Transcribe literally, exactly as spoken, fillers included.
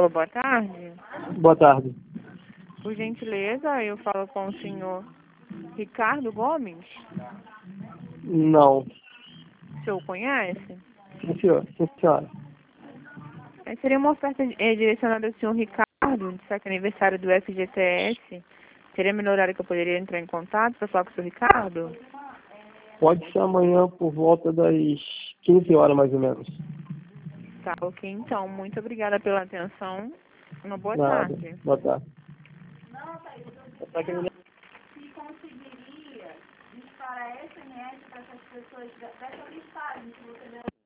Alô, boa tarde. Boa tarde. Por gentileza, eu falo com o senhor Ricardo Gomes. Não. O senhor o conhece? Sim, senhor. Sim, senhora. É, seria uma oferta é, direcionada ao senhor Ricardo, de certo aniversário do F G T S. Seria melhor horário que eu poderia entrar em contato para falar com o senhor Ricardo? Pode ser amanhã por volta das quinze horas, mais ou menos. Tá, ok. Então, muito obrigada pela atenção. Uma boa Nada. tarde. Boa tarde. Se conseguiria disparar S M S para essas pessoas dessa listagem que você deu.